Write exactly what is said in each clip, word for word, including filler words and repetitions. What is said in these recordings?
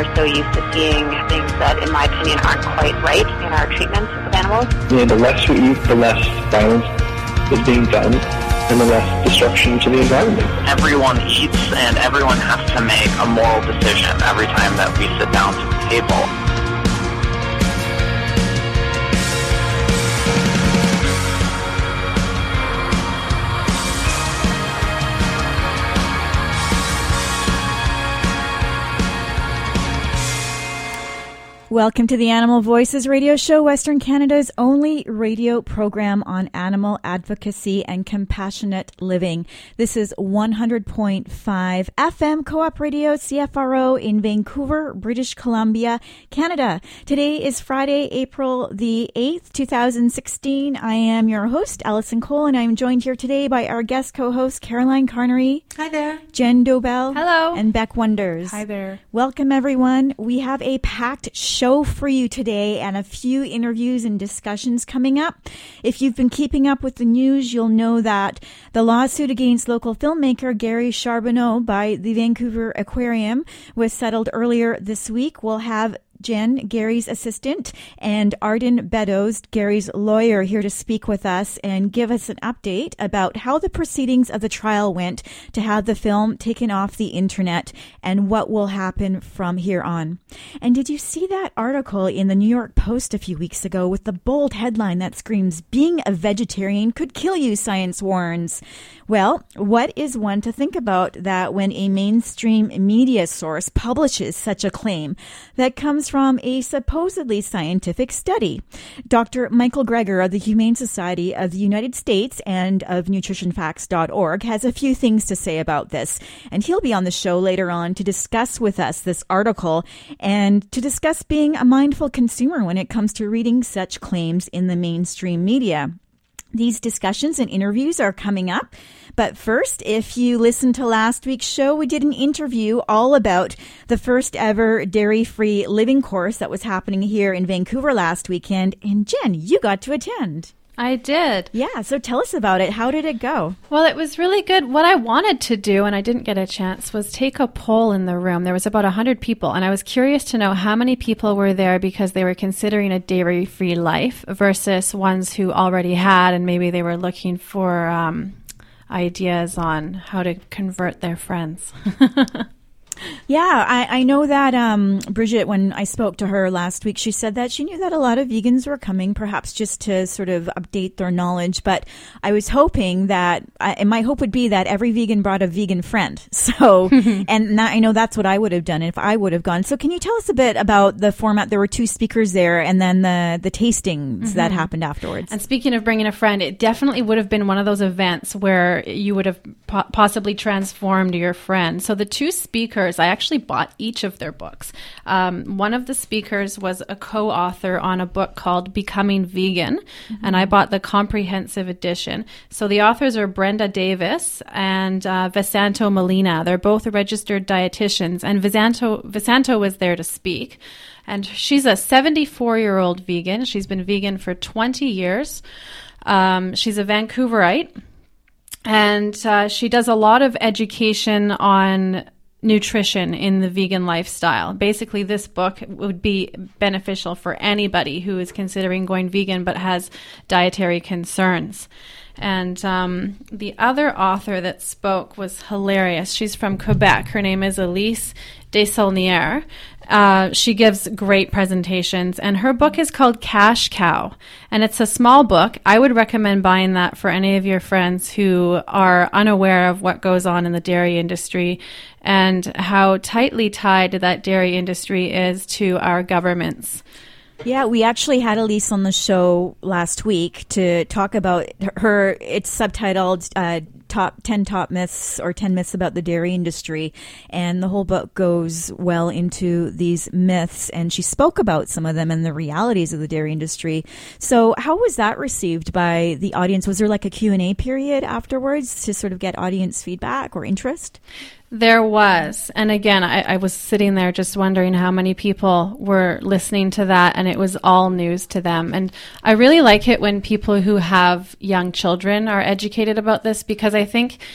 we're so used to seeing things that, in my opinion, aren't quite right in our treatment of animals. Yeah, the less we eat, the less violence is being done, and the less destruction to the environment. Everyone eats, and everyone has to make a moral decision every time that we sit down to the table. Welcome to the Animal Voices radio show, Western Canada's only radio program on animal advocacy and compassionate living. This is one hundred point five F M Co-op Radio, C F R O in Vancouver, British Columbia, Canada. Today is Friday, April the eighth, twenty sixteen. I am your host, Allison Cole, and I'm joined here today by our guest co-hosts, Caroline Carnery. Hi there. Jen Dobell. Hello. And Beck Wonders. Hi there. Welcome, everyone. We have a packed show show for you today and a few interviews and discussions coming up. If you've been keeping up with the news, you'll know that the lawsuit against local filmmaker Gary Charbonneau by the Vancouver Aquarium was settled earlier this week. We'll have Jen, Gary's assistant, and Arden Beddoes, Gary's lawyer, here to speak with us and give us an update about how the proceedings of the trial went to have the film taken off the internet and what will happen from here on. And did you see that article in the New York Post a few weeks ago with the bold headline that screams, "Being a vegetarian could kill you, science warns"? Well, what is one to think about that when a mainstream media source publishes such a claim that comes from a supposedly scientific study? Doctor Michael Greger of the Humane Society of the United States and of nutrition facts dot org has a few things to say about this, and he'll be on the show later on to discuss with us this article and to discuss being a mindful consumer when it comes to reading such claims in the mainstream media. These discussions and interviews are coming up. But first, if you listened to last week's show, we did an interview all about the first ever dairy-free living course that was happening here in Vancouver last weekend. And Jen, you got to attend. I did. Yeah, so tell us about it. How did it go? Well, it was really good. What I wanted to do, and I didn't get a chance, was take a poll in the room. There was about one hundred people, and I was curious to know how many people were there because they were considering a dairy-free life versus ones who already had, and maybe they were looking for um, ideas on how to convert their friends. Yeah, I, I know that um, Bridget, when I spoke to her last week, she said that she knew that a lot of vegans were coming, perhaps just to sort of update their knowledge. But I was hoping that, I, and my hope would be that every vegan brought a vegan friend. So, and that, I know that's what I would have done if I would have gone. So can you tell us a bit about the format? There were two speakers there and then the, the tastings mm-hmm. that happened afterwards. And speaking of bringing a friend, it definitely would have been one of those events where you would have po- possibly transformed your friend. So the two speakers, I actually bought each of their books. Um, one of the speakers was a co-author on a book called Becoming Vegan, mm-hmm. and I bought the comprehensive edition. So the authors are Brenda Davis and uh, Visanto Molina. They're both registered dietitians, and Visanto, Visanto was there to speak. And she's a seventy-four-year-old vegan. She's been vegan for twenty years. Um, she's a Vancouverite, and uh, she does a lot of education on nutrition in the vegan lifestyle. Basically, this book would be beneficial for anybody who is considering going vegan but has dietary concerns. And um, the other author that spoke was hilarious. She's from Quebec. Her name is Elise Desaulnières. Uh, she gives great presentations, and her book is called Cash Cow, and it's a small book. I would recommend buying that for any of your friends who are unaware of what goes on in the dairy industry and how tightly tied that dairy industry is to our governments. Yeah, we actually had Elise on the show last week to talk about her, it's subtitled uh, top ten top myths or ten myths about the dairy industry. And the whole book goes well into these myths. And she spoke about some of them and the realities of the dairy industry. So how was that received by the audience? Was there like a Q and A period afterwards to sort of get audience feedback or interest? There was. And again, I, I was sitting there just wondering how many people were listening to that, and it was all news to them. And I really like it when people who have young children are educated about this, because I think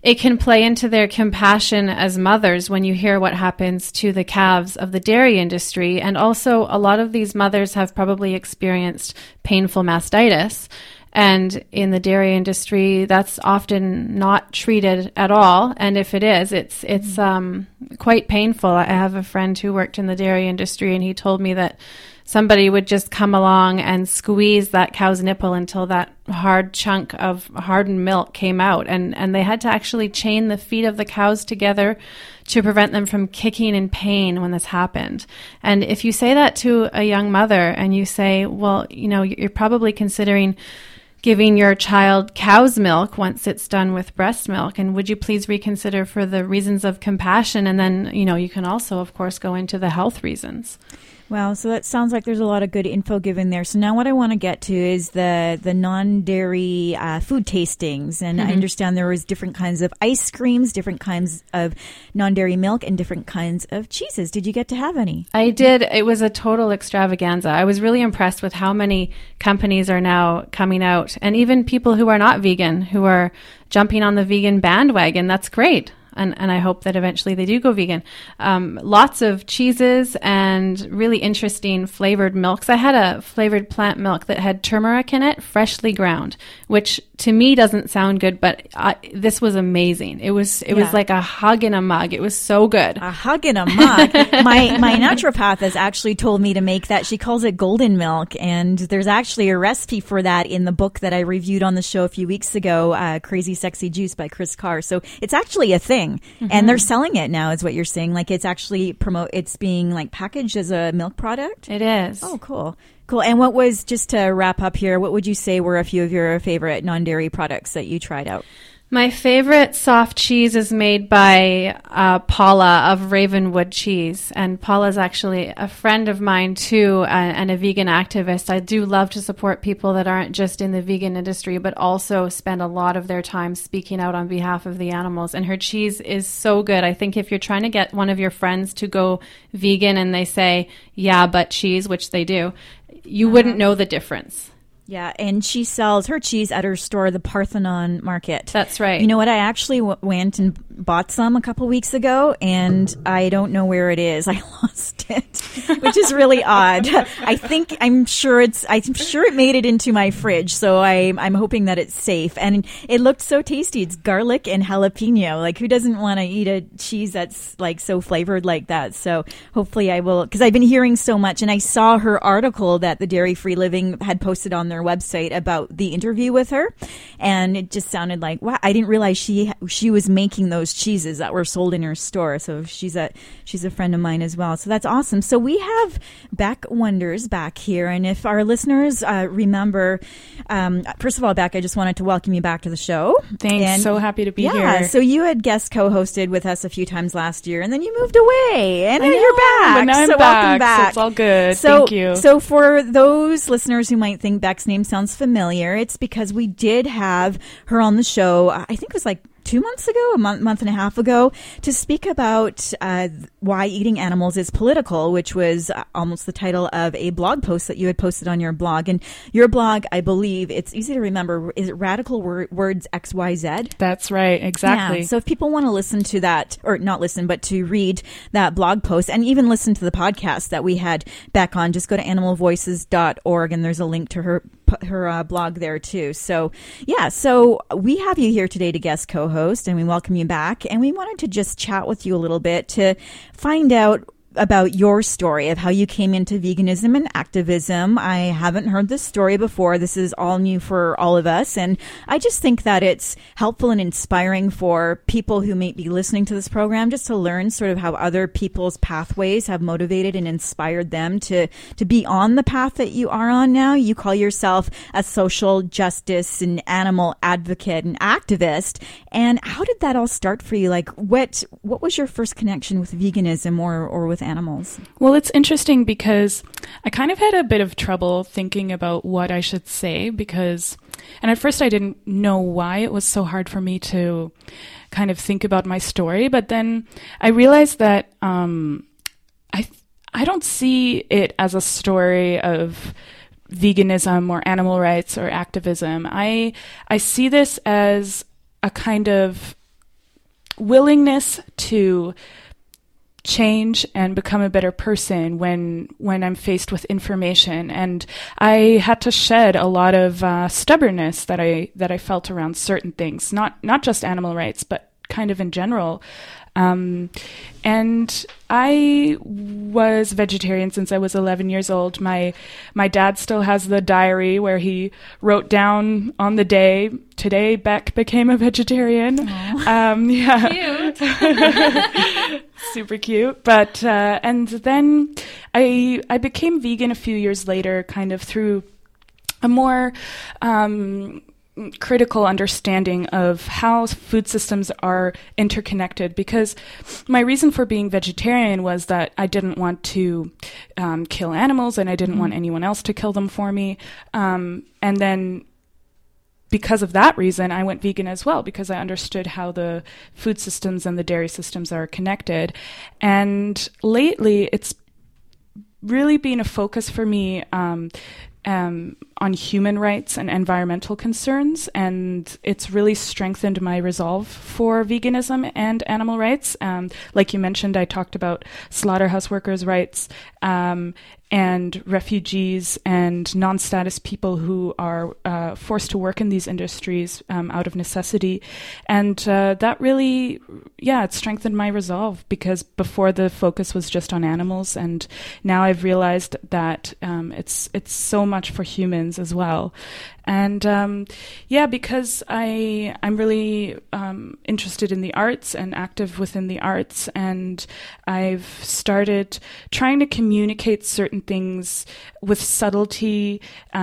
it can play into their compassion as mothers when you hear what happens to the calves of the dairy industry. And also, a lot of these mothers have probably experienced painful mastitis. And in the dairy industry, that's often not treated at all. And if it is, it's it's um, quite painful. I have a friend who worked in the dairy industry, and he told me that somebody would just come along and squeeze that cow's nipple until that hard chunk of hardened milk came out. And, and they had to actually chain the feet of the cows together to prevent them from kicking in pain when this happened. And if you say that to a young mother and you say, well, you know, you're probably considering giving your child cow's milk once it's done with breast milk, and would you please reconsider for the reasons of compassion? And then, you know, you can also, of course, go into the health reasons. Wow, so that sounds like there's a lot of good info given there. So now what I want to get to is the the non-dairy uh, food tastings. And mm-hmm. I understand there was different kinds of ice creams, different kinds of non-dairy milk, and different kinds of cheeses. Did you get to have any? I did. It was a total extravaganza. I was really impressed with how many companies are now coming out, and even people who are not vegan, who are jumping on the vegan bandwagon. That's great. And, and I hope that eventually they do go vegan. Um, lots of cheeses and really interesting flavored milks. I had a flavored plant milk that had turmeric in it, freshly ground, which to me doesn't sound good, but I, this was amazing. It was it yeah. was like a hug in a mug. It was so good. A hug in a mug. my my naturopath has actually told me to make that. She calls it golden milk, and there's actually a recipe for that in the book that I reviewed on the show a few weeks ago, uh, Crazy Sexy Juice by Chris Carr. So it's actually a thing. Mm-hmm. And they're selling it now, is what you're saying. Like it's actually promote. It's being like packaged as a milk product. It is. Oh, cool, cool. And what was, just to wrap up here, what would you say were a few of your favorite non-dairy products that you tried out? My favorite soft cheese is made by uh, Paula of Ravenwood Cheese. And Paula's actually a friend of mine, too, uh, and a vegan activist. I do love to support people that aren't just in the vegan industry, but also spend a lot of their time speaking out on behalf of the animals. And her cheese is so good. I think if you're trying to get one of your friends to go vegan and they say, yeah, but cheese, which they do, you uh-huh. wouldn't know the difference. Yeah, and she sells her cheese at her store, the Parthenon Market. That's right. You know what? I actually w- went and bought some a couple weeks ago, and I don't know where it is. I lost it, which is really odd. I think I'm sure it's. I'm sure it made it into my fridge, so I, I'm hoping that it's safe. And it looked so tasty. It's garlic and jalapeno. Like, who doesn't want to eat a cheese that's like so flavored like that? So hopefully I will, because I've been hearing so much, and I saw her article that the Dairy Free Living had posted on their website about the interview with her, and it just sounded like, wow, I didn't realize she she was making those cheeses that were sold in her store. So she's a she's a friend of mine as well. So that's awesome. So we have Beck Wonders back here, and if our listeners uh, remember, um, first of all, Beck, I just wanted to welcome you back to the show. Thanks. And so happy to be yeah, here. Yeah. So you had guest co-hosted with us a few times last year, and then you moved away, and now know, you're back. But now I'm so back, welcome back. So it's all good. So, Thank you. So for those listeners who might think Beck's name sounds familiar, it's because we did have her on the show. I think it was like two months ago, a month, month and a half ago, to speak about uh, why eating animals is political, which was almost the title of a blog post that you had posted on your blog. And your blog, I believe, it's easy to remember, is it Radical Wor- Words X Y Z? That's right, exactly. Yeah, so if people want to listen to that, or not listen, but to read that blog post and even listen to the podcast that we had back on, just go to animal voices dot org, and there's a link to her her uh, blog there too. So yeah, so we have you here today to guest co-host, and we welcome you back, and we wanted to just chat with you a little bit to find out about your story of how you came into veganism and activism. I haven't heard this story before. This is all new for all of us. And I just think that it's helpful and inspiring for people who may be listening to this program just to learn sort of how other people's pathways have motivated and inspired them to, to be on the path that you are on now. You call yourself a social justice and animal advocate and activist. And how did that all start for you? Like, what, what was your first connection with veganism or, or with animals? Well, it's interesting because I kind of had a bit of trouble thinking about what I should say because, and at first I didn't know why it was so hard for me to kind of think about my story. But then I realized that um, I I don't see it as a story of veganism or animal rights or activism. I I see this as a kind of willingness to change and become a better person when when I'm faced with information. And I had to shed a lot of uh, stubbornness that I that I felt around certain things, not not just animal rights, but kind of in general. Um, and I was vegetarian since I was eleven years old. My my dad still has the diary where he wrote down on the day, today Beck became a vegetarian. Um, yeah. Cute. Super cute. But, uh, and then I, I became vegan a few years later, kind of through a more, um, critical understanding of how food systems are interconnected, because my reason for being vegetarian was that I didn't want to um, kill animals, and I didn't mm-hmm. want anyone else to kill them for me. Um, and then because of that reason, I went vegan as well, because I understood how the food systems and the dairy systems are connected. And lately, it's really been a focus for me um, Um, on human rights and environmental concerns, and it's really strengthened my resolve for veganism and animal rights. Um, like you mentioned, I talked about slaughterhouse workers' rights um, and refugees and non-status people who are uh, forced to work in these industries um, out of necessity. And uh, that really, yeah, it strengthened my resolve, because before the focus was just on animals, and now I've realized that um, it's it's so much for humans as well. And um, yeah, because I, I'm really um, interested in the arts and active within the arts, and I've started trying to communicate certain things with subtlety,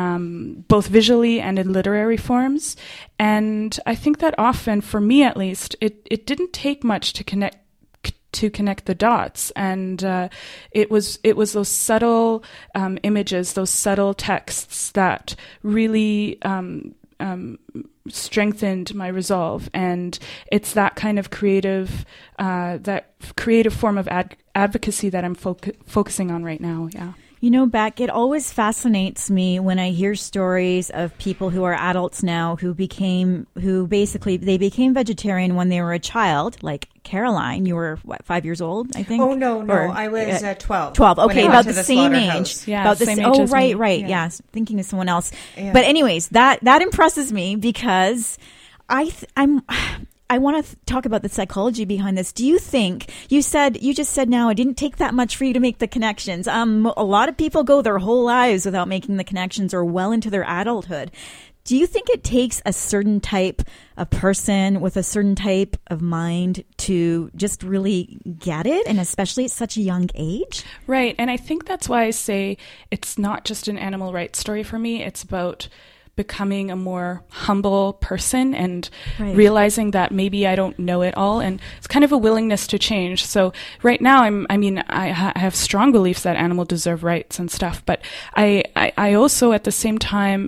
um, both visually and in literary forms. And I think that often, for me at least, it, it didn't take much to connect to connect the dots. And uh, it was it was those subtle um, images, those subtle texts that really um, um, strengthened my resolve. And it's that kind of creative, uh, that creative form of ad- advocacy that I'm fo- focusing on right now. Yeah. You know, Beck, it always fascinates me when I hear stories of people who are adults now who became, who basically, they became vegetarian when they were a child, like Caroline. You were, what, five years old, I think? Oh, no, no. Or, I was uh, twelve. twelve, okay, about the, the same age. Yeah, about the same s- age Oh, as right, me. right, yeah. yeah. Thinking of someone else. Yeah. But anyways, that, that impresses me, because I th- I'm... I want to th- talk about the psychology behind this. Do you think, you said, you just said now, it didn't take that much for you to make the connections. Um, a lot of people go their whole lives without making the connections, or well into their adulthood. Do you think it takes a certain type of person with a certain type of mind to just really get it, and especially at such a young age? Right. And I think that's why I say it's not just an animal rights story for me. It's about becoming a more humble person, and right. realizing that maybe I don't know it all, and it's kind of a willingness to change. So right now, I'm, I mean, I, ha- I have strong beliefs that animals deserve rights and stuff, but I, I, I also at the same time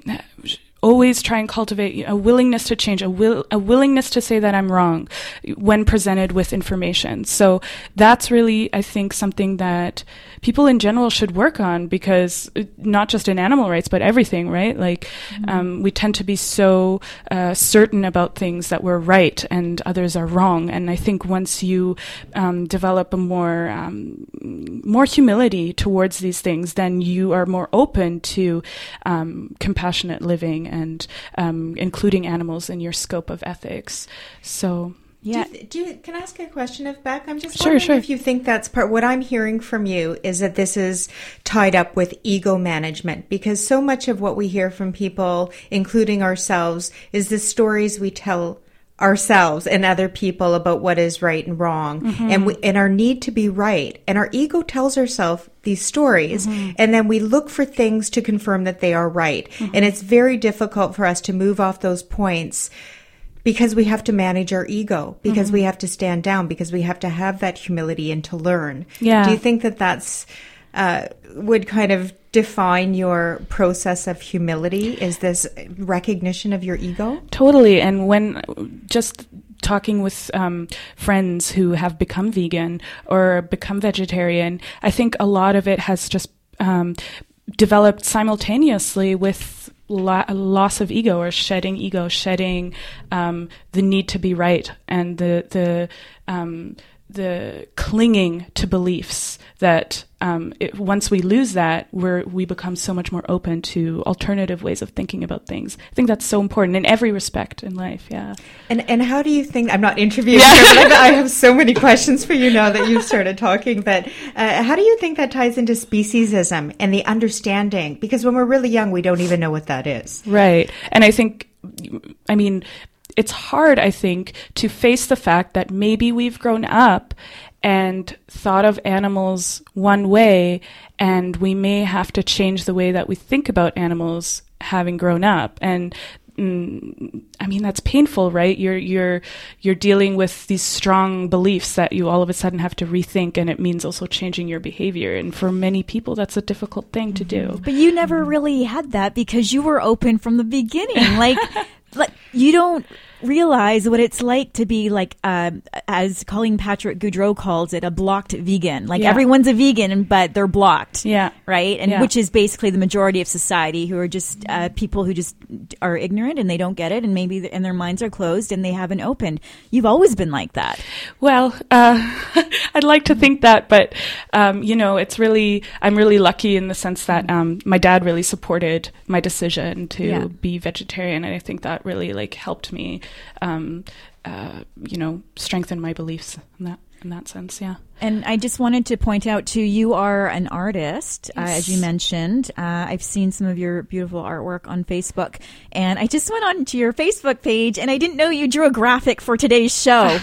always try and cultivate a willingness to change, a will, a willingness to say that I'm wrong when presented with information. So that's really, I think, something that people in general should work on, because not just in animal rights, but everything, right? Like, mm-hmm. um, we tend to be so uh, certain about things that we're right and others are wrong. And I think once you um, develop a more um, more humility towards these things, then you are more open to um, compassionate living and um, including animals in your scope of ethics. So. Yeah. Do you, do you, can I ask a question of Beck? I'm just sure, wondering sure. if you think that's part. What I'm hearing from you is that this is tied up with ego management, because so much of what we hear from people, including ourselves, is the stories we tell ourselves and other people about what is right and wrong, mm-hmm. and we, and our need to be right. And our ego tells ourselves these stories, mm-hmm. and then we look for things to confirm that they are right. Mm-hmm. And it's very difficult for us to move off those points, because we have to manage our ego, because mm-hmm. we have to stand down, because we have to have that humility and to learn. Yeah. Do you think that that's uh, would kind of define your process of humility? Is this recognition of your ego? Totally. And when just talking with um, friends who have become vegan or become vegetarian, I think a lot of it has just um, developed simultaneously with lo- loss of ego, or shedding ego, shedding um, the need to be right, and the the um, the clinging to beliefs that um, it, once we lose that, we're, we become so much more open to alternative ways of thinking about things. I think that's so important in every respect in life. Yeah. And and how do you think, I'm not interviewing yeah. her, but I have so many questions for you now that you've started talking, but uh, how do you think that ties into speciesism and the understanding? Because when we're really young, we don't even know what that is. Right. And I think, I mean, it's hard, I think, to face the fact that maybe we've grown up and thought of animals one way, and we may have to change the way that we think about animals having grown up. And mm, I mean, that's painful, right? You're you're you're dealing with these strong beliefs that you all of a sudden have to rethink, and it means also changing your behavior. And for many people, that's a difficult thing to do. But you never really had that because you were open from the beginning. Like, like you don't realize what it's like to be like, uh, as Colleen Patrick Goudreau calls it, a blocked vegan. Like yeah. everyone's a vegan, but they're blocked. Yeah. Right? And yeah. which is basically the majority of society, who are just uh, people who just are ignorant and they don't get it, and maybe the, and their minds are closed and they haven't opened. You've always been like that. Well, uh, I'd like to think that, but um, you know, it's really, I'm really lucky in the sense that um, my dad really supported my decision to yeah. be vegetarian, and I think that really like helped me Um, uh, you know, strengthen my beliefs in that in that sense, yeah. And I just wanted to point out too, you are an artist, yes. uh, as you mentioned. Uh, I've seen some of your beautiful artwork on Facebook, and I just went on to your Facebook page, and I didn't know you drew a graphic for today's show.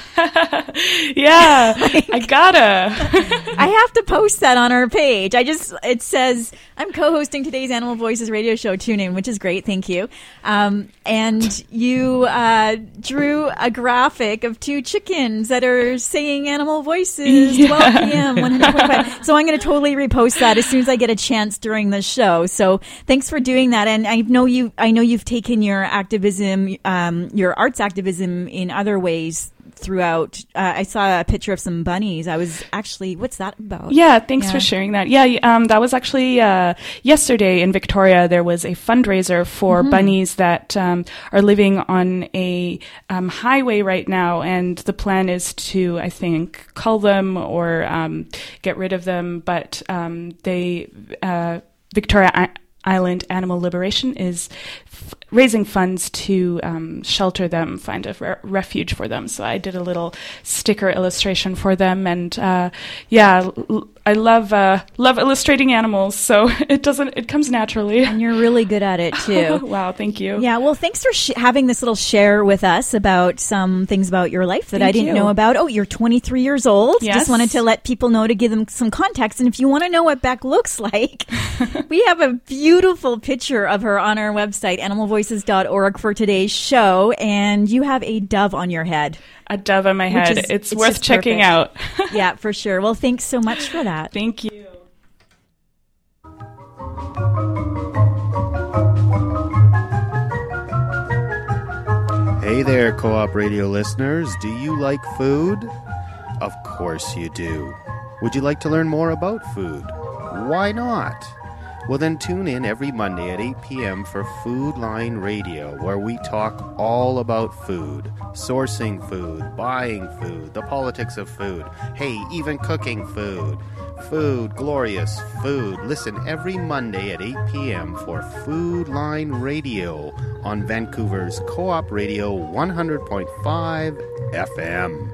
yeah, like, I gotta. I have to post that on our page. I just, it says, I'm co-hosting today's Animal Voices radio show, Tune In, which is great, thank you. Um, and you uh, drew a graphic of two chickens that are saying animal voices. Yeah. twelve p.m. one hundred point five. So I'm going to totally repost that as soon as I get a chance during the show. So thanks for doing that. And I know you. I know you've taken your activism, um, your arts activism, in other ways throughout. Uh, I saw a picture of some bunnies. I was actually, what's that about? Yeah, thanks yeah. for sharing that. Yeah, um, that was actually uh, yesterday in Victoria. There was a fundraiser for mm-hmm. bunnies that um, are living on a um, highway right now, and the plan is to, I think, cull them or um, get rid of them. But um, they, uh, Victoria I- Island Animal Liberation is f- raising funds to um, shelter them, find a re- refuge for them. So I did a little sticker illustration for them, and uh, yeah, l- I love uh, love illustrating animals. So it doesn't it comes naturally, and you're really good at it too. Wow, thank you. Yeah, well, thanks for sh- having this little share with us about some things about your life that thank I didn't you. know about. Oh, you're twenty-three years old. Yes. Just wanted to let people know to give them some context. And if you want to know what Beck looks like, we have a beautiful picture of her on our website, animal voices dot org, for today's show, and you have a dove on your head. A dove on my head. Is, it's, it's worth checking perfect. out. Yeah, for sure. Well, thanks so much for that. Thank you. Hey there, Co-op Radio listeners. Do you like food? Of course you do. Would you like to learn more about food? Why not? Well, then tune in every Monday at eight p.m. for Food Line Radio, where we talk all about food, sourcing food, buying food, the politics of food, hey, even cooking food. Food, glorious food. Listen every Monday at eight p.m. for Food Line Radio on Vancouver's Co-op Radio one hundred point five F M.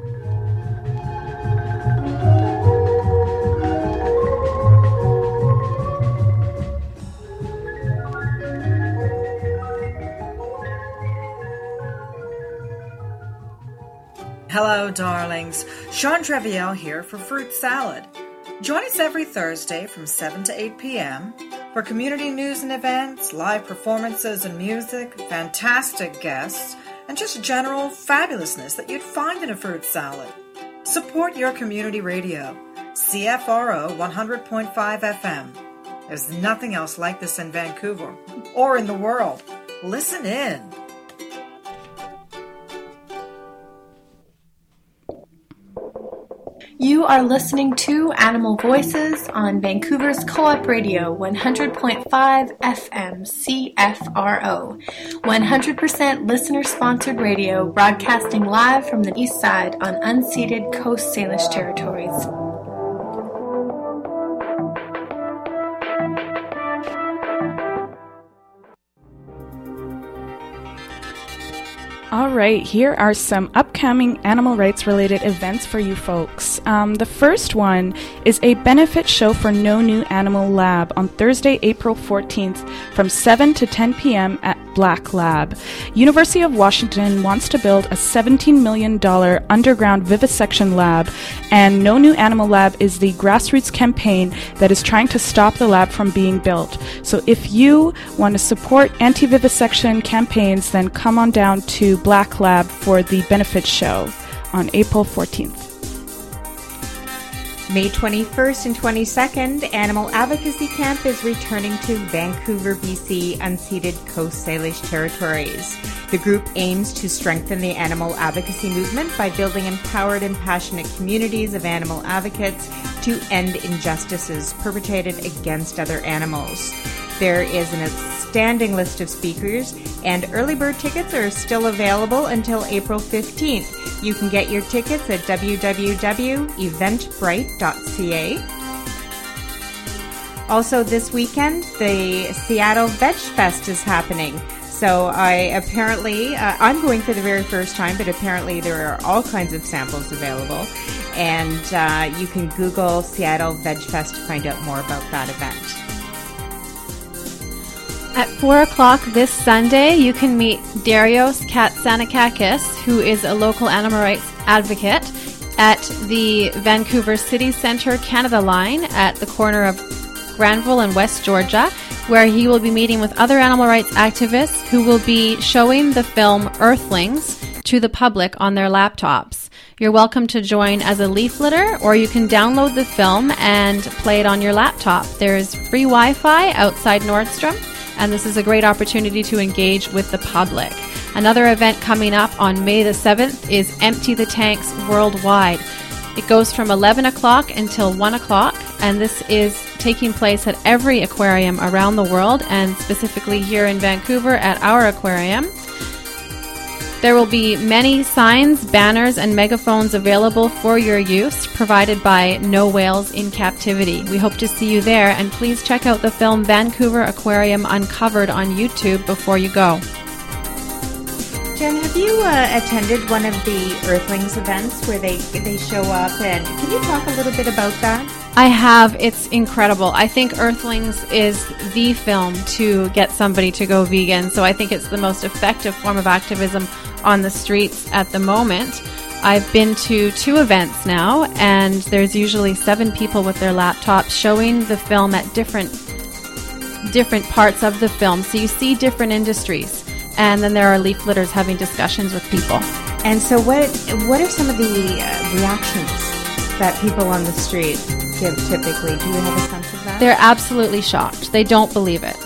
Hello, darlings. Sean Treviel here for Fruit Salad. Join us every Thursday from seven to eight p.m. for community news and events, live performances and music, fantastic guests, and just general fabulousness that you'd find in a fruit salad. Support your community radio, C F R O one hundred point five F M. There's nothing else like this in Vancouver or in the world. Listen in. You are listening to Animal Voices on Vancouver's Co-op Radio, one hundred point five F M C F R O. one hundred percent listener-sponsored radio, broadcasting live from the east side on unceded Coast Salish territories. All right, here are some upcoming animal rights related events for you folks. Um, the first one is a benefit show for No New Animal Lab on Thursday, April fourteenth from seven to ten p.m. at Black Lab. University of Washington wants to build a seventeen million dollars underground vivisection lab, and No New Animal Lab is the grassroots campaign that is trying to stop the lab from being built. So if you want to support anti-vivisection campaigns, then come on down to Black Lab for the benefit show on April fourteenth. May twenty-first and twenty-second, Animal Advocacy Camp is returning to Vancouver, B C, unceded Coast Salish territories. The group aims to strengthen the animal advocacy movement by building empowered and passionate communities of animal advocates to end injustices perpetrated against other animals. There is an outstanding list of speakers, and early bird tickets are still available until April fifteenth. You can get your tickets at w w w dot eventbrite dot c a. Also this weekend, the Seattle Veg Fest is happening. So I apparently, uh, I'm going for the very first time, but apparently there are all kinds of samples available. And uh, you can Google Seattle Veg Fest to find out more about that event. At four o'clock this Sunday, you can meet Darius Katsanakakis, who is a local animal rights advocate, at the Vancouver City Centre Canada line at the corner of Granville and West Georgia, where he will be meeting with other animal rights activists who will be showing the film Earthlings to the public on their laptops. You're welcome to join as a leafleter, or you can download the film and play it on your laptop. There is free Wi-Fi outside Nordstrom, and this is a great opportunity to engage with the public. Another event coming up on May the seventh is Empty the Tanks Worldwide. It goes from eleven o'clock until one o'clock, and this is taking place at every aquarium around the world, and specifically here in Vancouver at our aquarium. There will be many signs, banners, and megaphones available for your use, provided by No Whales in Captivity. We hope to see you there, and please check out the film Vancouver Aquarium Uncovered on YouTube before you go. Jen, have you uh, attended one of the Earthlings events where they they show up, and can you talk a little bit about that? I have. It's incredible. I think Earthlings is the film to get somebody to go vegan, so I think it's the most effective form of activism on the streets at the moment. I've been to two events now, and there's usually seven people with their laptops showing the film at different different parts of the film. So you see different industries, and then there are leafleters having discussions with people. And so what what are some of the uh, reactions that people on the street give typically? Do you have a sense of that? They're absolutely shocked. They don't believe it.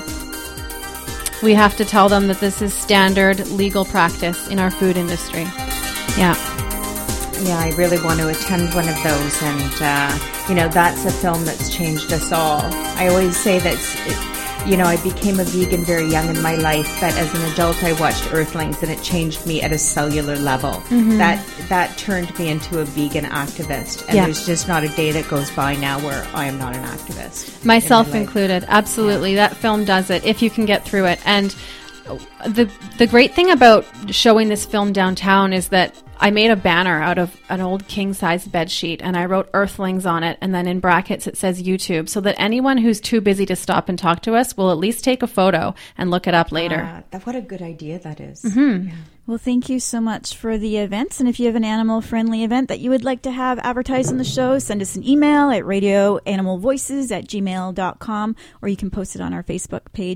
We have to tell them that this is standard legal practice in our food industry. Yeah. Yeah, I really want to attend one of those, and, uh, you know, that's a film that's changed us all. I always say that, you know, I became a vegan very young in my life, but as an adult I watched Earthlings, and it changed me at a cellular level. Mm-hmm. That that turned me into a vegan activist, and yeah. There's just not a day that goes by now where I am not an activist. Myself in included, absolutely. Yeah. That film does it, if you can get through it. And the the great thing about showing this film downtown is that I made a banner out of an old king-size bed sheet, and I wrote Earthlings on it, and then in brackets it says YouTube, so that anyone who's too busy to stop and talk to us will at least take a photo and look it up later. Uh, that, what a good idea that is. Mm-hmm. Yeah. Well, thank you so much for the events. And if you have an animal-friendly event that you would like to have advertised on the show, send us an email at radio animal voices at gmail dot com, or you can post it on our Facebook page.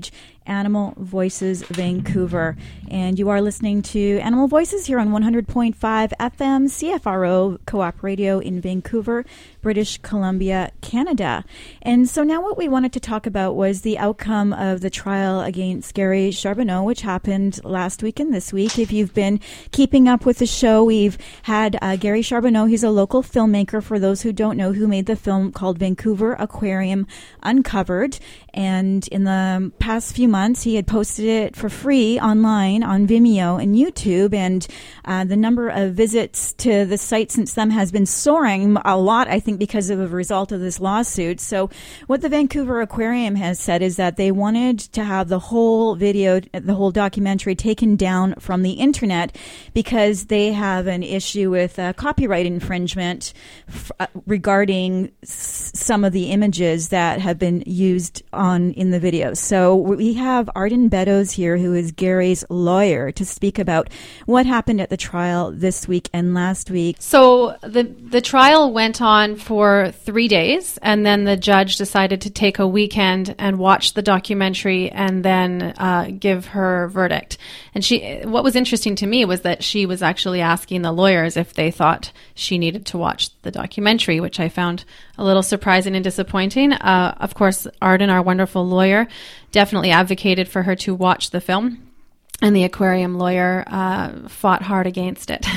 Animal Voices Vancouver. And you are listening to Animal Voices here on one hundred point five F M C F R O Co-op Radio in Vancouver, British Columbia, Canada. And so now what we wanted to talk about was the outcome of the trial against Gary Charbonneau, which happened last week and this week. If you've been keeping up with the show, we've had uh, Gary Charbonneau. He's a local filmmaker, for those who don't know, who made the film called Vancouver Aquarium Uncovered. And in the past few months, he had posted it for free online on Vimeo and YouTube. And uh, the number of visits to the site since then has been soaring a lot, I think, because of a result of this lawsuit. So what the Vancouver Aquarium has said is that they wanted to have the whole video, the whole documentary taken down from the internet because they have an issue with uh, copyright infringement f- uh, regarding s- some of the images that have been used on in the video. So we have Arden Beddoes here, who is Gary's lawyer, to speak about what happened at the trial this week and last week. So the the trial went on for three days, and then the judge decided to take a weekend and watch the documentary and then uh, give her verdict. And she, what was interesting to me was that she was actually asking the lawyers if they thought she needed to watch the documentary, which I found a little surprising and disappointing. Uh, of course, Arden, our wonderful lawyer, definitely advocated for her to watch the film. And the aquarium lawyer uh, fought hard against it,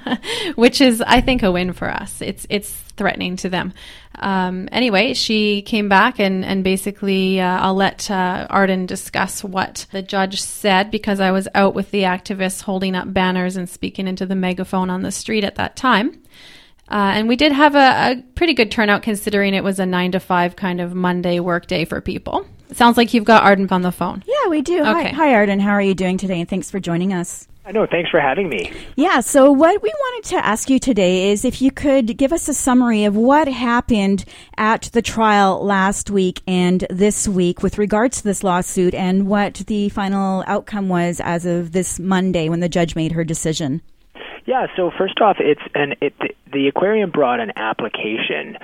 which is, I think, a win for us. It's it's threatening to them. Um, anyway, she came back and, and basically uh, I'll let uh, Arden discuss what the judge said, because I was out with the activists holding up banners and speaking into the megaphone on the street at that time. Uh, and we did have a, a pretty good turnout, considering it was a nine to five kind of Monday work day for people. It sounds like you've got Arden on the phone. Yeah, we do. Okay. Hi, hi, Arden. How are you doing today? And thanks for joining us. I know. Thanks for having me. Yeah, so what we wanted to ask you today is if you could give us a summary of what happened at the trial last week and this week with regards to this lawsuit, and what the final outcome was as of this Monday when the judge made her decision. Yeah, so first off, it's an it, the aquarium brought an application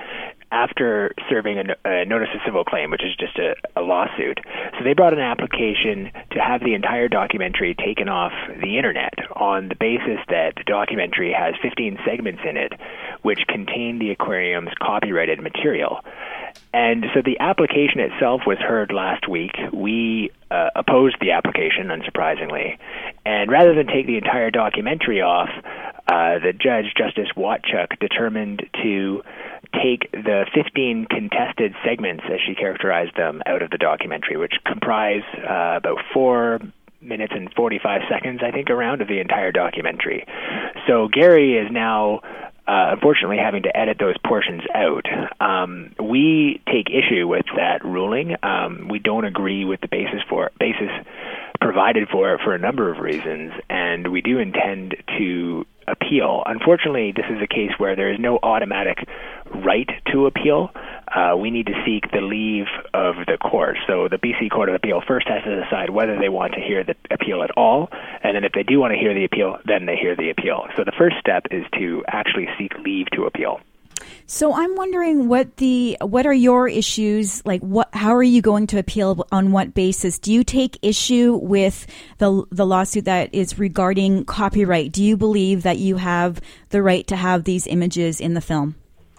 after serving a, a notice of civil claim, which is just a, a lawsuit. So they brought an application to have the entire documentary taken off the internet on the basis that the documentary has fifteen segments in it which contain the aquarium's copyrighted material. And so the application itself was heard last week. We uh, opposed the application, unsurprisingly. And rather than take the entire documentary off, uh, the judge, Justice Watchuk, determined to take the fifteen contested segments, as she characterized them, out of the documentary, which comprise uh, about four minutes and forty-five seconds, I think, around of the entire documentary. So Gary is now Uh, unfortunately having to edit those portions out. Um, we take issue with that ruling. Um, we don't agree with the basis for basis provided for it for a number of reasons, and we do intend to appeal. Unfortunately, this is a case where there is no automatic right to appeal. Uh, we need to seek the leave of the court. So the B C Court of Appeal first has to decide whether they want to hear the appeal at all, and then if they do want to hear the appeal, then they hear the appeal. So the first step is to actually seek leave to appeal. So I'm wondering what the what are your issues, like what how are you going to appeal, on what basis? Do you take issue with the the lawsuit that is regarding copyright? Do you believe that you have the right to have these images in the film?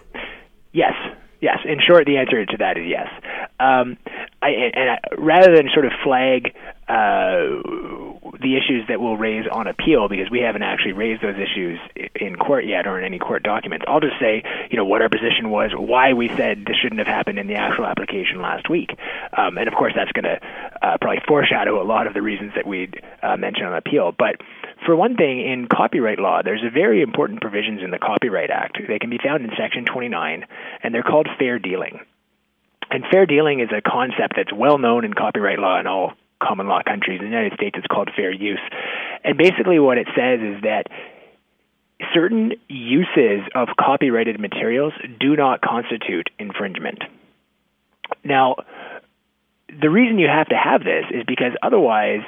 Yes. Yes. In short, the answer to that is yes. Um, I, and I, rather than sort of flag uh, the issues that we'll raise on appeal, because we haven't actually raised those issues in court yet or in any court documents, I'll just say, you know, what our position was, why we said this shouldn't have happened in the actual application last week. Um, and of course, that's going to uh, probably foreshadow a lot of the reasons that we'd uh, mention on appeal. But for one thing, in copyright law, there's a very important provisions in the Copyright Act. They can be found in Section twenty-nine, and they're called fair dealing. And fair dealing is a concept that's well known in copyright law in all common law countries. In the United States, it's called fair use. And basically what it says is that certain uses of copyrighted materials do not constitute infringement. Now, the reason you have to have this is because otherwise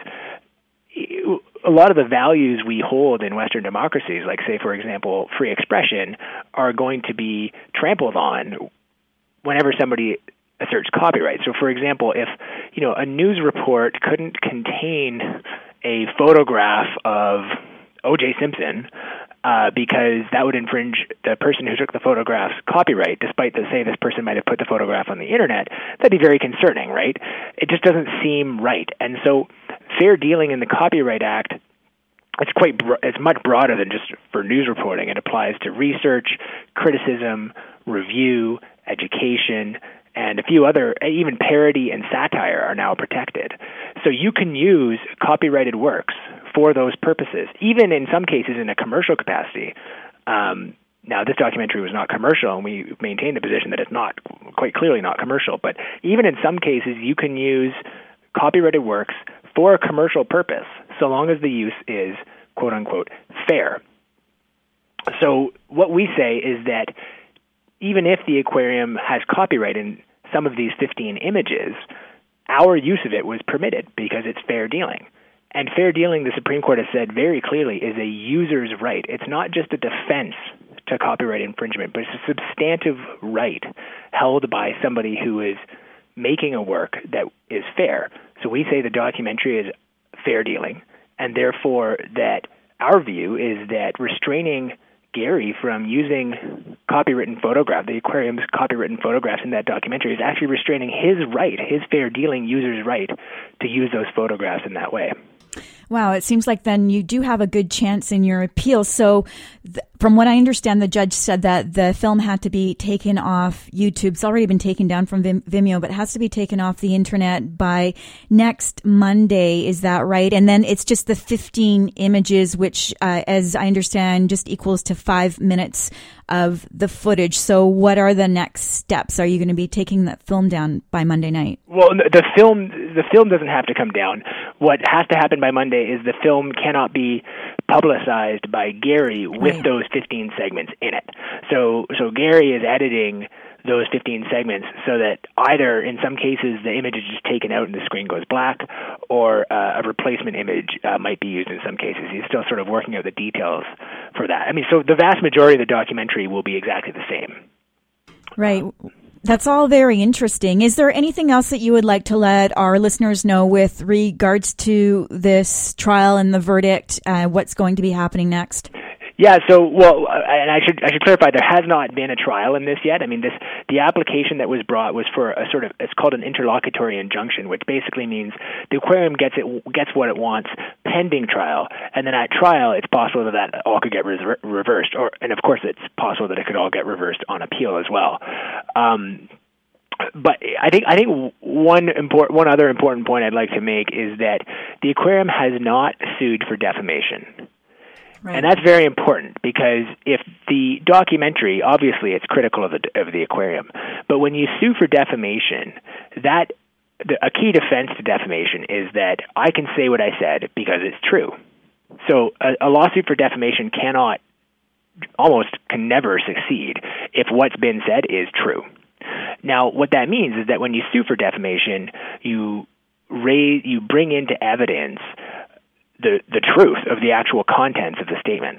a lot of the values we hold in Western democracies, like, say, for example, free expression, are going to be trampled on whenever somebody asserts copyright. So, for example, if you know a news report couldn't contain a photograph of O J Simpson, uh, because that would infringe the person who took the photograph's copyright, despite the say this person might have put the photograph on the internet, that'd be very concerning, right? It just doesn't seem right. And so fair dealing in the Copyright Act, it's quite bro- it's much broader than just for news reporting. It applies to research, criticism, review, education, and a few other, even parody and satire are now protected. So you can use copyrighted works for those purposes, even in some cases in a commercial capacity. Um, now, this documentary was not commercial, and we maintain the position that it's not, quite clearly not commercial, but even in some cases, you can use copyrighted works for a commercial purpose, so long as the use is, quote-unquote, fair. So what we say is that even if the aquarium has copyright in some of these fifteen images, our use of it was permitted because it's fair dealing. And fair dealing, the Supreme Court has said very clearly, is a user's right. It's not just a defense to copyright infringement, but it's a substantive right held by somebody who is making a work that is fair. So we say the documentary is fair dealing, and therefore that our view is that restraining Gary from using copywritten photograph, the aquarium's copywritten photographs in that documentary, is actually restraining his right, his fair dealing user's right to use those photographs in that way. Wow, it seems like then you do have a good chance in your appeal. So th- from what I understand, the judge said that the film had to be taken off YouTube. It's already been taken down from Vim- Vimeo, but it has to be taken off the internet by next Monday. Is that right? And then it's just the fifteen images, which, uh, as I understand, just equals to five minutes of the footage. So what are the next steps? Are you going to be taking that film down by Monday night? Well, the film the film doesn't have to come down. What has to happen by Monday is the film cannot be publicized by Gary with Right. those fifteen segments in it. So so Gary is editing those fifteen segments so that either in some cases the image is just taken out and the screen goes black, or uh, a replacement image uh, might be used in some cases. He's still sort of working out the details for that. I mean, so the vast majority of the documentary will be exactly the same. Right. That's all very interesting. Is there anything else that you would like to let our listeners know with regards to this trial and the verdict, uh, what's going to be happening next? Yeah, so, well, and I should I should clarify, there has not been a trial in this yet. I mean, this the application that was brought was for a sort of, it's called an interlocutory injunction, which basically means the aquarium gets it gets what it wants pending trial, and then at trial, it's possible that that all could get re- reversed, or and of course, it's possible that it could all get reversed on appeal as well. Um, But I think I think one important one other important point I'd like to make is that the aquarium has not sued for defamation. Right. And that's very important because if the documentary, obviously it's critical of the of the aquarium, but when you sue for defamation, that the, a key defense to defamation is that I can say what I said because it's true. So a, a lawsuit for defamation cannot, almost can never succeed if what's been said is true. Now, what that means is that when you sue for defamation, you raise, you bring into evidence the the truth of the actual contents of the statements.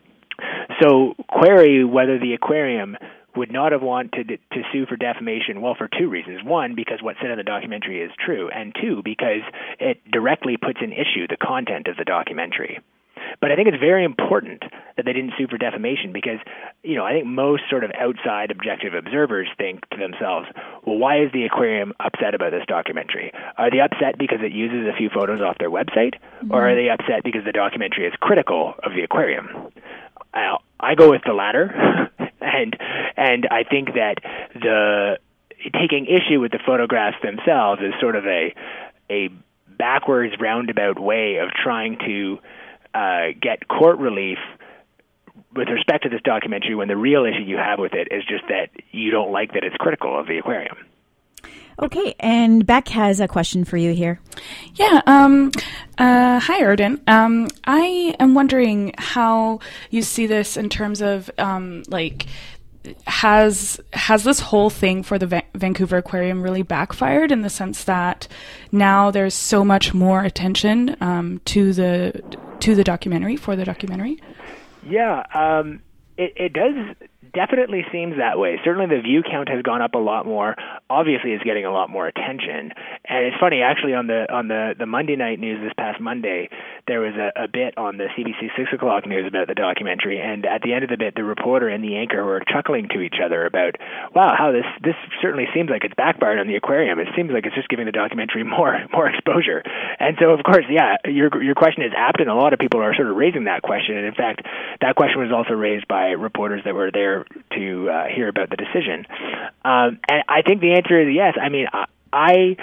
So query whether the aquarium would not have wanted to sue for defamation, well, for two reasons. One, because what's said in the documentary is true, and two, because it directly puts in issue the content of the documentary. But I think it's very important that they didn't sue for defamation because, you know, I think most sort of outside objective observers think to themselves, well, why is the aquarium upset about this documentary? Are they upset because it uses a few photos off their website? Mm-hmm. Or are they upset because the documentary is critical of the aquarium? Now, I go with the latter, and and I think that the taking issue with the photographs themselves is sort of a a backwards roundabout way of trying to Uh, get court relief with respect to this documentary when the real issue you have with it is just that you don't like that it's critical of the aquarium. Okay, and Beck has a question for you here. Yeah, um, uh, hi, Erden. Um, I am wondering how you see this in terms of, um, like, has has this whole thing for the Va- Vancouver Aquarium really backfired in the sense that now there's so much more attention um, to the to the documentary, for the documentary? Yeah, um, it, it does definitely seems that way. Certainly the view count has gone up a lot more. Obviously it's getting a lot more attention. And it's funny, actually, on the on the, the Monday night news this past Monday, there was a, a bit on the C B C six o'clock news about the documentary, and at the end of the bit, the reporter and the anchor were chuckling to each other about, wow, how this, this certainly seems like it's backfired on the aquarium. It seems like it's just giving the documentary more more exposure. And so, of course, yeah, your your question is apt, and a lot of people are sort of raising that question. And in fact, that question was also raised by reporters that were there to uh, hear about the decision. Um, and I think the answer is yes. I mean, I, I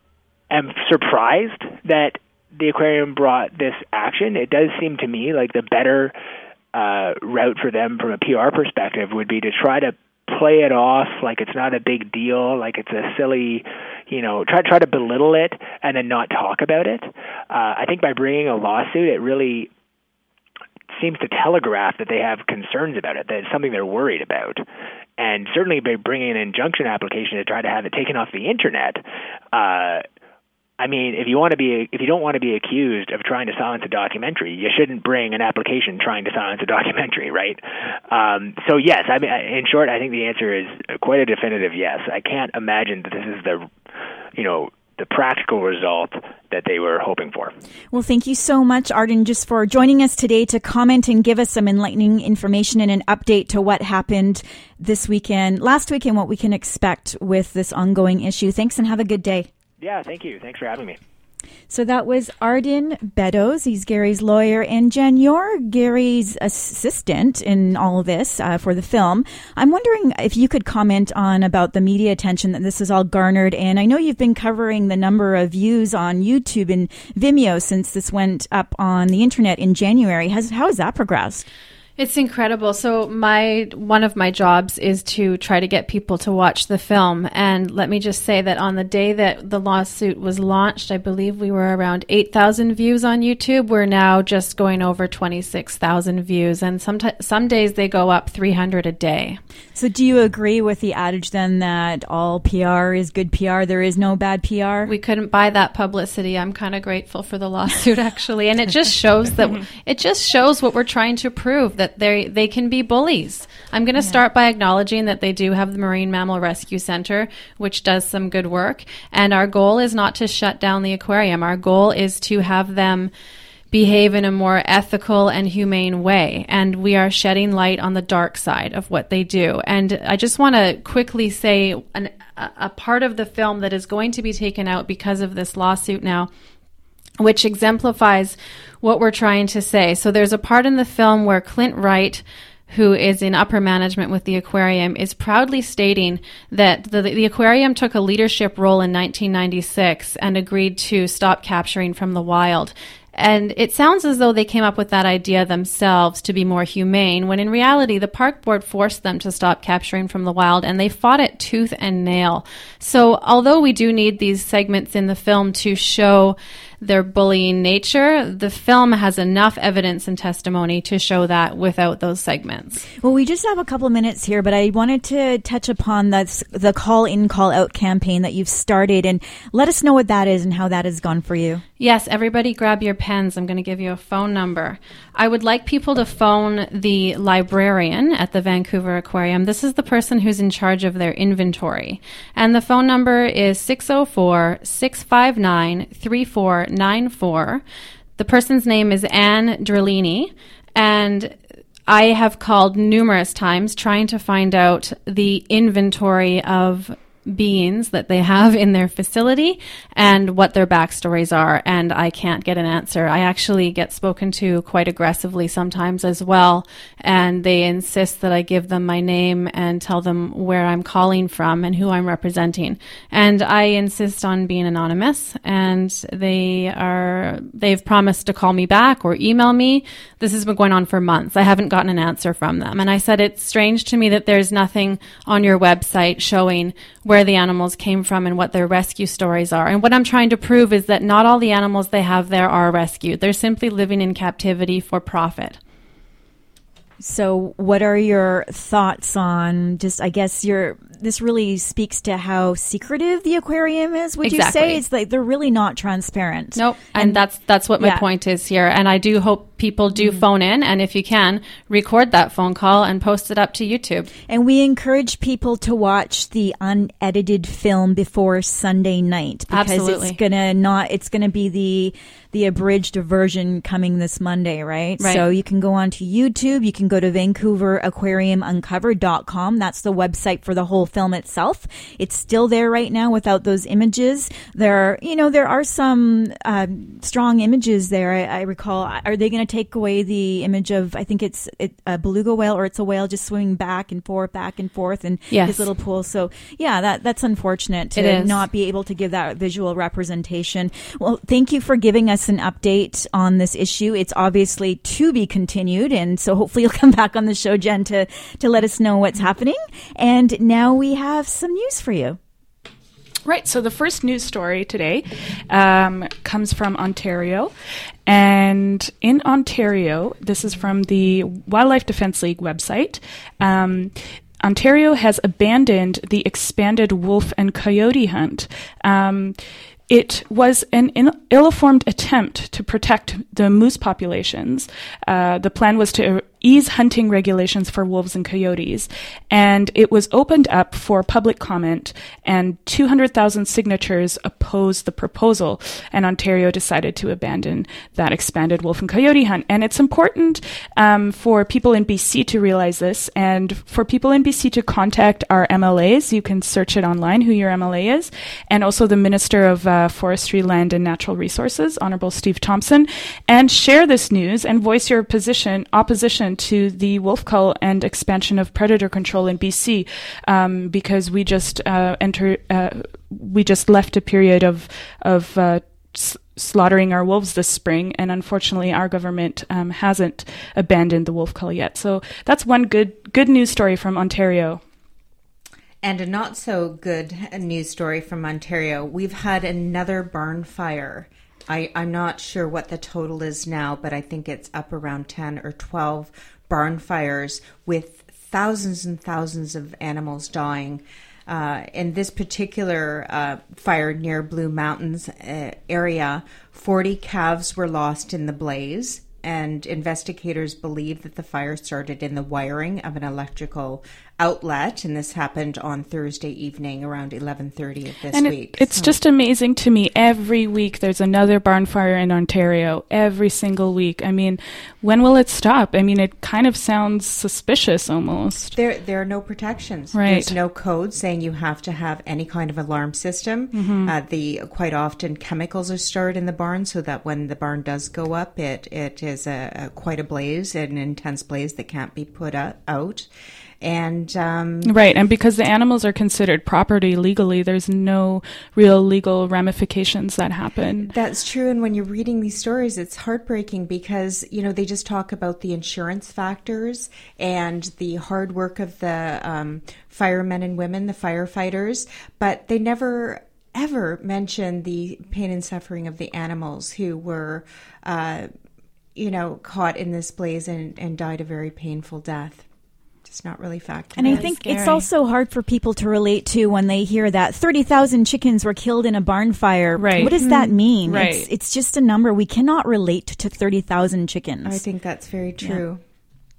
am surprised that the aquarium brought this action. It does seem to me like the better uh, route for them from a P R perspective would be to try to play it off like it's not a big deal, like it's a silly, you know, try try to belittle it and then not talk about it. Uh, I think by bringing a lawsuit, it really seems to telegraph that they have concerns about it, that it's something they're worried about. And certainly by bringing an injunction application to try to have it taken off the internet, uh, I mean, if you want to be, if you don't want to be accused of trying to silence a documentary, you shouldn't bring an application trying to silence a documentary, right? Um, so yes, I mean, in short, I think the answer is quite a definitive yes. I can't imagine that this is the, you know, the practical result that they were hoping for. Well, thank you so much, Arden, just for joining us today to comment and give us some enlightening information and an update to what happened this weekend, last week, and what we can expect with this ongoing issue. Thanks, and have a good day. Yeah, thank you. Thanks for having me. So that was Arden Beddoes. He's Gary's lawyer. And Jen, you're Gary's assistant in all of this uh, for the film. I'm wondering if you could comment on about the media attention that this has all garnered. And I know you've been covering the number of views on YouTube and Vimeo since this went up on the internet in January. Has, how has that progressed? It's incredible. So my one of my jobs is to try to get people to watch the film. And let me just say that on the day that the lawsuit was launched, I believe we were around eight thousand views on YouTube. We're now just going over twenty-six thousand views. And some, t- some days they go up three hundred a day. So do you agree with the adage then that all P R is good P R? There is no bad P R? We couldn't buy that publicity. I'm kind of grateful for the lawsuit, actually. And it just shows that it just shows what we're trying to prove, that they they can be bullies. I'm going to yeah. start by acknowledging that they do have the Marine Mammal Rescue Center, which does some good work. And our goal is not to shut down the aquarium. Our goal is to have them behave in a more ethical and humane way. And we are shedding light on the dark side of what they do. And I just want to quickly say an, a part of the film that is going to be taken out because of this lawsuit now, which exemplifies what we're trying to say. So there's a part in the film where Clint Wright, who is in upper management with the aquarium, is proudly stating that the, the aquarium took a leadership role in nineteen ninety-six and agreed to stop capturing from the wild. And it sounds as though they came up with that idea themselves to be more humane, when in reality, the park board forced them to stop capturing from the wild, and they fought it tooth and nail. So although we do need these segments in the film to show their bullying nature, the film has enough evidence and testimony to show that without those segments. Well, we just have a couple of minutes here, but I wanted to touch upon the, the call-in, call-out campaign that you've started, and let us know what that is and how that has gone for you. Yes, everybody grab your pens. I'm going to give you a phone number. I would like people to phone the librarian at the Vancouver Aquarium. This is the person who's in charge of their inventory. And the phone number is six oh four, six five nine, three four nine four. The person's name is Anne Drellini, and I have called numerous times trying to find out the inventory of beings that they have in their facility and what their backstories are, and I can't get an answer. I actually get spoken to quite aggressively sometimes as well, and they insist that I give them my name and tell them where I'm calling from and who I'm representing. And I insist on being anonymous, and they are they've promised to call me back or email me. This has been going on for months. I haven't gotten an answer from them. And I said, it's strange to me that there's nothing on your website showing where the animals came from and what their rescue stories are. And what I'm trying to prove is that not all the animals they have there are rescued. They're simply living in captivity for profit. So what are your thoughts on just, I guess, your this really speaks to how secretive the aquarium is. Would Exactly. you say it's like they're really not transparent? Nope. And, and that's that's what my yeah. point is here. And I do hope people do mm-hmm. phone in, and if you can, record that phone call and post it up to YouTube. And we encourage people to watch the unedited film before Sunday night, because Absolutely. it's gonna not it's gonna be the the abridged version coming this Monday, right? Right. So you can go onto YouTube, you can go to Vancouver Aquarium Uncovered dot com. That's the website for the whole film itself. It's still there right now without those images. There are, you know, there are some uh, strong images there. I, I recall, are they going to take away the image of, I think it's it, a beluga whale, or it's a whale just swimming back and forth, back and forth in yes. his little pool. So yeah, that that's unfortunate to not be able to give that visual representation. Well, thank you for giving us an update on this issue. It's obviously to be continued, and so hopefully you'll come back on the show, Jen, to, to let us know what's happening. And now we have some news for you. Right. So the first news story today um, comes from Ontario. And in Ontario, this is from the Wildlife Defence League website, um, Ontario has abandoned the expanded wolf and coyote hunt. Um, It was an ill-informed attempt to protect the moose populations. Uh, the plan was to ease hunting regulations for wolves and coyotes, and it was opened up for public comment, and two hundred thousand signatures opposed the proposal, and Ontario decided to abandon that expanded wolf and coyote hunt. And it's important um, for people in B C to realize this, and for people in B C to contact our M L As. You can search it online, who your M L A is, and also the Minister of uh, Forestry, Land and Natural Resources, Honorable Steve Thompson, and share this news and voice your position, opposition to the wolf cull and expansion of predator control in B C, um, because we just uh, enter, uh, we just left a period of of uh, s- slaughtering our wolves this spring, and unfortunately, our government um, hasn't abandoned the wolf cull yet. So that's one good good news story from Ontario. And a not so good news story from Ontario. We've had another barn fire. I, I'm not sure what the total is now, but I think it's up around ten or twelve barn fires with thousands and thousands of animals dying. Uh, in this particular uh, fire near Blue Mountains uh, area, forty calves were lost in the blaze. And investigators believe that the fire started in the wiring of an electrical outlet, and this happened on Thursday evening around eleven thirty of this and week. It, it's so. just amazing to me. Every week there's another barn fire in Ontario. Every single week. I mean, when will it stop? I mean, it kind of sounds suspicious almost. There, there are no protections. Right. There's no code saying you have to have any kind of alarm system. Mm-hmm. Uh, the quite often chemicals are stored in the barn so that when the barn does go up, it it is a, a quite a blaze, an intense blaze that can't be put out. And um, right, and because the animals are considered property legally, there's no real legal ramifications that happen. That's true. And when you're reading these stories, it's heartbreaking because, you know, they just talk about the insurance factors and the hard work of the um, firemen and women, the firefighters, but they never ever mention the pain and suffering of the animals who were, uh, you know, caught in this blaze and, and died a very painful death. It's not really factored. And I think scary. It's also hard for people to relate to when they hear that thirty thousand chickens were killed in a barn fire. Right. What does that mean? Right. It's, it's just a number. We cannot relate to thirty thousand chickens. I think that's very true. Yeah.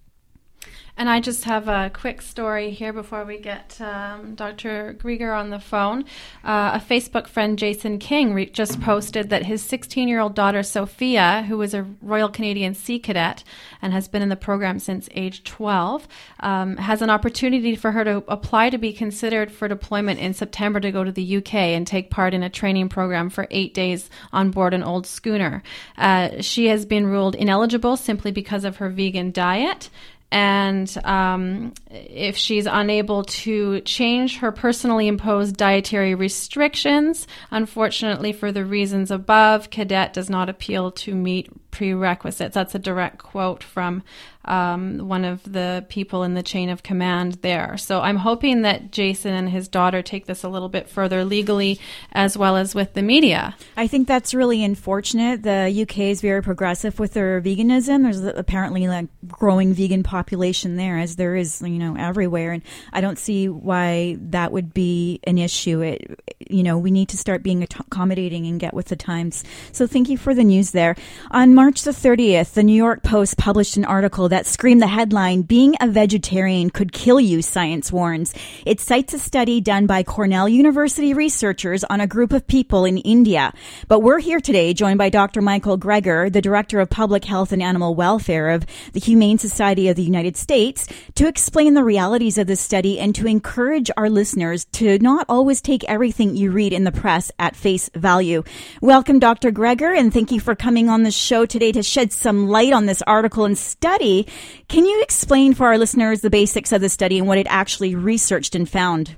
And I just have a quick story here before we get um, Doctor Grieger on the phone. Uh, a Facebook friend, Jason King, re- just posted that his sixteen-year-old daughter, Sophia, who is a Royal Canadian Sea Cadet and has been in the program since age twelve, um, has an opportunity for her to apply to be considered for deployment in September to go to the U K and take part in a training program for eight days on board an old schooner. Uh, she has been ruled ineligible simply because of her vegan diet. And um, if she's unable to change her personally imposed dietary restrictions, unfortunately for the reasons above, Cadet does not appeal to meet prerequisites. That's a direct quote from um, one of the people in the chain of command there. So I'm hoping that Jason and his daughter take this a little bit further legally as well as with the media. I think that's really unfortunate. The U K is very progressive with their veganism. There's apparently a growing vegan population there, as there is, you know, everywhere. And I don't see why that would be an issue. It, you know, we need to start being accommodating and get with the times. So thank you for the news there. On March the thirtieth, the New York Post published an article that screamed the headline, "Being a Vegetarian Could Kill You, Science Warns." It cites a study done by Cornell University researchers on a group of people in India. But we're here today joined by Doctor Michael Greger, the Director of Public Health and Animal Welfare of the Humane Society of the United States, to explain the realities of this study and to encourage our listeners to not always take everything you read in the press at face value. Welcome, Doctor Greger, and thank you for coming on the show today to shed some light on this article and study. Can you explain for our listeners the basics of the study and what it actually researched and found?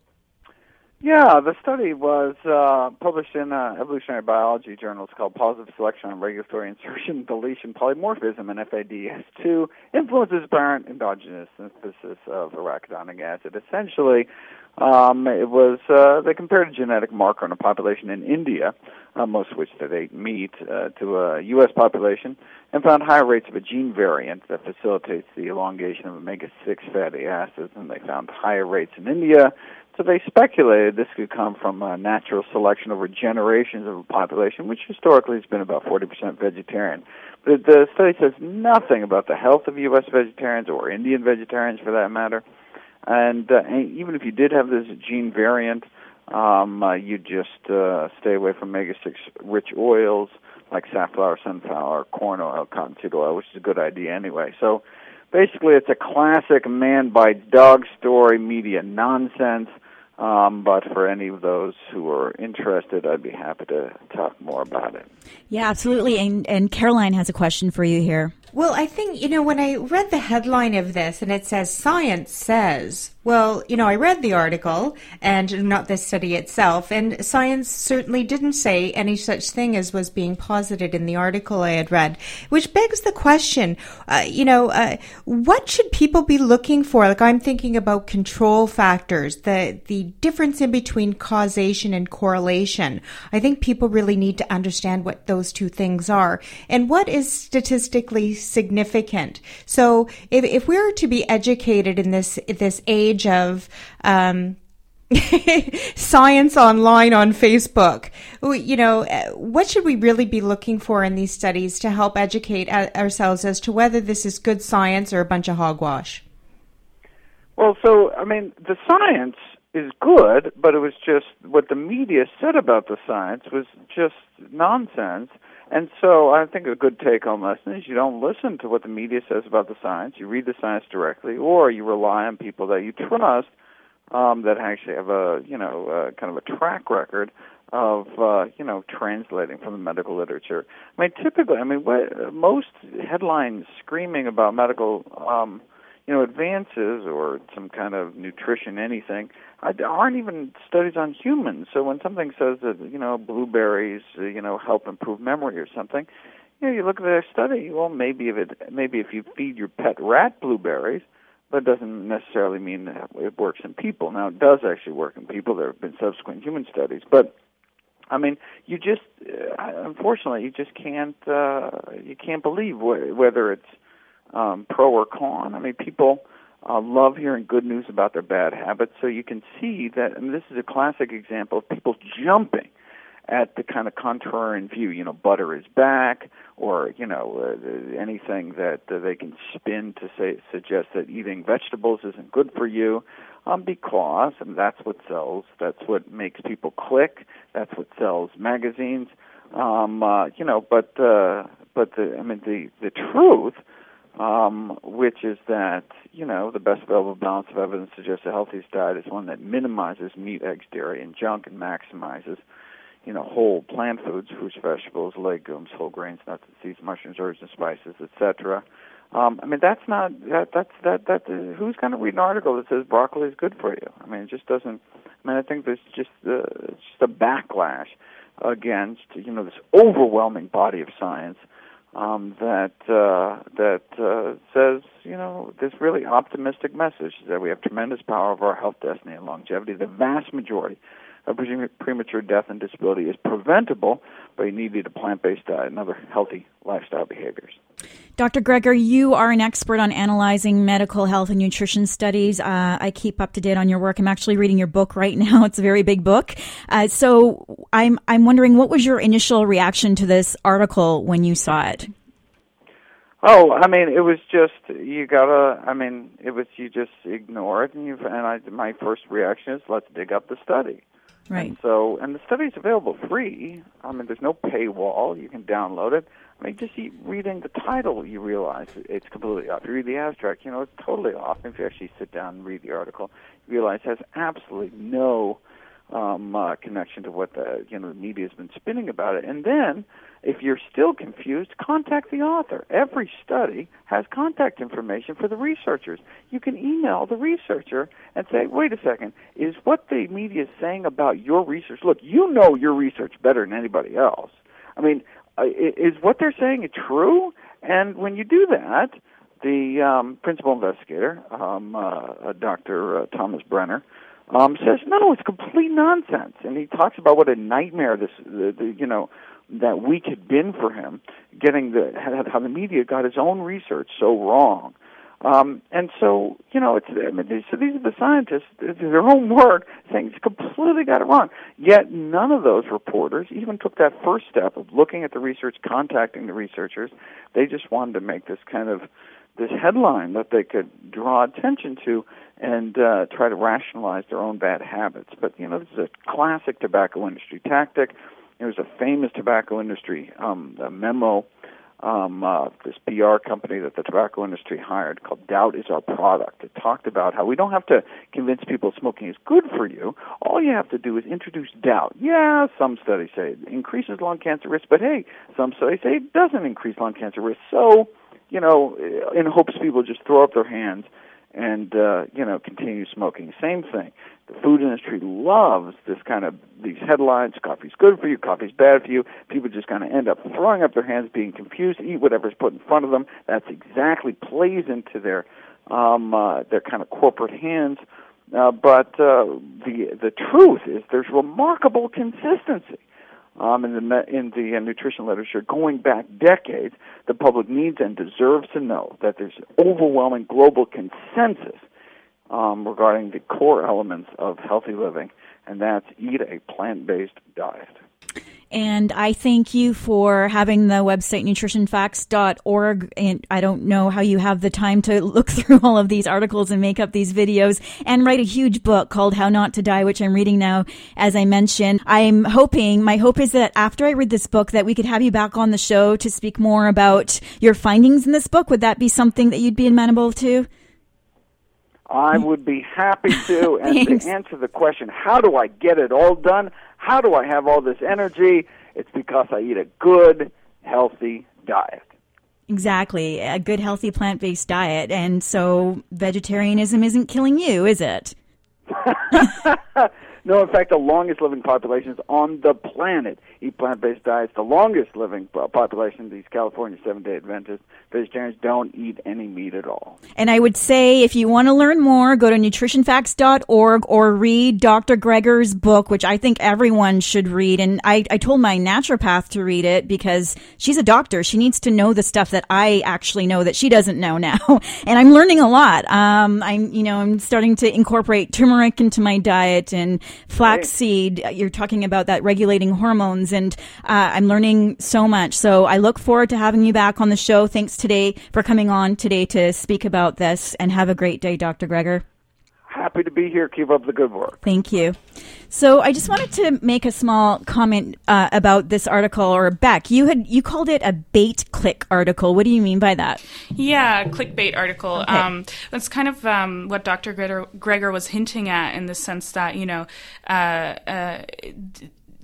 Yeah, the study was uh, published in uh, Evolutionary Biology journal. It's called Positive Selection on Regulatory Insertion, Deletion, Polymorphism, and F A D S two Influences Apparent Endogenous Synthesis of Arachidonic Acid. Essentially, um, it was uh, they compared a genetic marker in a population in India, uh, most of which that ate meat, uh, to a U S population, and found higher rates of a gene variant that facilitates the elongation of omega six fatty acids, and they found higher rates in India. So they speculated this could come from uh, natural selection over generations of a population, which historically has been about forty percent vegetarian. But the study says nothing about the health of U S vegetarians or Indian vegetarians, for that matter. And, uh, and even if you did have this gene variant, um, uh, you just uh, stay away from omega six rich oils like safflower, sunflower, corn oil, cottonseed oil, which is a good idea anyway. So basically, it's a classic man bites dog story, media nonsense. Um, but for any of those who are interested, I'd be happy to talk more about it. Yeah, absolutely. And, and Caroline has a question for you here. Well, I think, you know, when I read the headline of this and it says science says, well, you know, I read the article and not the study itself, and science certainly didn't say any such thing as was being posited in the article I had read, which begs the question, uh, you know, uh, what should people be looking for? Like, I'm thinking about control factors, the, the difference in between causation and correlation. I think people really need to understand what those two things are and what is statistically significant. So if, if we were to be educated in this this age of um, science online on Facebook, you know, what should we really be looking for in these studies to help educate ourselves as to whether this is good science or a bunch of hogwash? Well, so, I mean, the science is good, but it was just what the media said about the science was just nonsense. And so I think a good take-home lesson is you don't listen to what the media says about the science. You read the science directly, or you rely on people that you trust um, that actually have a, you know, uh, kind of a track record of, uh, you know, translating from the medical literature. I mean, typically, I mean, what, most headlines screaming about medical, um, you know, advances or some kind of nutrition, anything, aren't even studies on humans. So when something says that, you know, blueberries, uh, you know, help improve memory or something, you know, you look at their study, well, maybe if it, maybe if you feed your pet rat blueberries, but it doesn't necessarily mean that it works in people. Now, it does actually work in people. There have been subsequent human studies. But, I mean, you just, uh, unfortunately, you just can't, uh, you can't believe wh- whether it's um, pro or con. I mean, people uh, love hearing good news about their bad habits, so you can see that, I mean, this is a classic example of people jumping at the kind of contrarian view, you know, butter is back, or, you know, uh, anything that uh, they can spin to say suggest that eating vegetables isn't good for you, um, because, and that's what sells, that's what makes people click, that's what sells magazines, um, uh, you know, but, uh, but the, I mean, the, the truth, um, which is that, you know, the best available balance of evidence suggests a healthiest diet is one that minimizes meat, eggs, dairy, and junk, and maximizes, you know, whole plant foods, fruits, vegetables, legumes, whole grains, nuts and seeds, mushrooms, herbs and spices, et cetera. Um, I mean, that's not that. That's that. That uh, who's going to read an article that says broccoli is good for you? I mean, it just doesn't. I mean, I think there's just uh, just a backlash against, you know, this overwhelming body of science um, that uh, that uh, says, you know, this really optimistic message that we have tremendous power over our health, destiny, and longevity. The vast majority of premature death and disability is preventable, but you need to eat a plant-based diet and other healthy lifestyle behaviors. Doctor Greger, you are an expert on analyzing medical health and nutrition studies. Uh, I keep up to date on your work. I'm actually reading your book right now. It's a very big book. Uh, so I'm I'm wondering, what was your initial reaction to this article when you saw it? Oh, I mean, it was just, you gotta, I mean, it was, you just ignore it, and you and I, my first reaction is, let's dig up the study. Right. And so, and the study's available free. I mean, there's no paywall. You can download it. I mean, just reading the title, you realize it's completely off. You read the abstract, you know, it's totally off. If you actually sit down and read the article, you realize it has absolutely no um, uh, connection to what the, you know, the media has been spinning about it. And then, if you're still confused, contact the author. Every study has contact information for the researchers. You can email the researcher and say, wait a second, is what the media is saying about your research, look, you know your research better than anybody else. I mean, is what they're saying true? And when you do that, the um, principal investigator, um, uh, Doctor Uh, Thomas Brenner, um, says, no, it's complete nonsense. And he talks about what a nightmare this, the, the, you know, that week had been for him, getting the how the media got his own research so wrong. Um, and so, you know, it's I mean, so these are the scientists, it's their own work, saying it's completely got it wrong. Yet none of those reporters even took that first step of looking at the research, contacting the researchers. They just wanted to make this kind of this headline that they could draw attention to and uh, try to rationalize their own bad habits. But, you know, this is a classic tobacco industry tactic. There was a famous tobacco industry um, a memo, um, uh, this P R company that the tobacco industry hired called Doubt is Our Product. It talked about how we don't have to convince people smoking is good for you. All you have to do is introduce doubt. Yeah, some studies say it increases lung cancer risk, but hey, some studies say it doesn't increase lung cancer risk. So, you know, in hopes people just throw up their hands and, uh, you know, continue smoking. Same thing. The food industry loves this kind of, these headlines, coffee's good for you, coffee's bad for you. People just kind of end up throwing up their hands, being confused, eat whatever's put in front of them. That's exactly plays into their, um, uh, their kind of corporate hands. Uh, but uh, the the truth is there's remarkable consistency. Um, in the in the uh, nutrition literature going back decades. The public needs and deserves to know that there's overwhelming global consensus um, regarding the core elements of healthy living, and that's eat a plant-based diet. And I thank you for having the website nutrition facts dot org. And I don't know how you have the time to look through all of these articles and make up these videos and write a huge book called How Not to Die, which I'm reading now, as I mentioned. I'm hoping, my hope is that after I read this book that we could have you back on the show to speak more about your findings in this book. Would that be something that you'd be amenable to? I would be happy to. And to answer the question, how do I get it all done? How do I have all this energy? It's because I eat a good, healthy diet. Exactly. A good, healthy, plant-based diet. And so vegetarianism isn't killing you, is it? No, in fact, the longest living populations on the planet eat plant-based diets. The longest living population, these California Seventh-day Adventists, vegetarians don't eat any meat at all. And I would say if you want to learn more, go to nutrition facts dot org or read Doctor Greger's book, which I think everyone should read. And I, I told my naturopath to read it because she's a doctor. She needs to know the stuff that I actually know that she doesn't know now. And I'm learning a lot. Um, I'm, you know, I'm starting to incorporate turmeric into my diet and flaxseed. You're talking about that regulating hormones, and uh, I'm learning so much. So I look forward to having you back on the show. Thanks today for coming on today to speak about this, and have a great day, Doctor Greger. Happy to be here. Keep up the good work. Thank you. So I just wanted to make a small comment uh, about this article, or Beck, you had you called it a bait click article. What do you mean by that? Yeah, clickbait article. Okay. Um, that's kind of um, what Doctor Greger, Greger was hinting at, in the sense that, you know, uh, uh,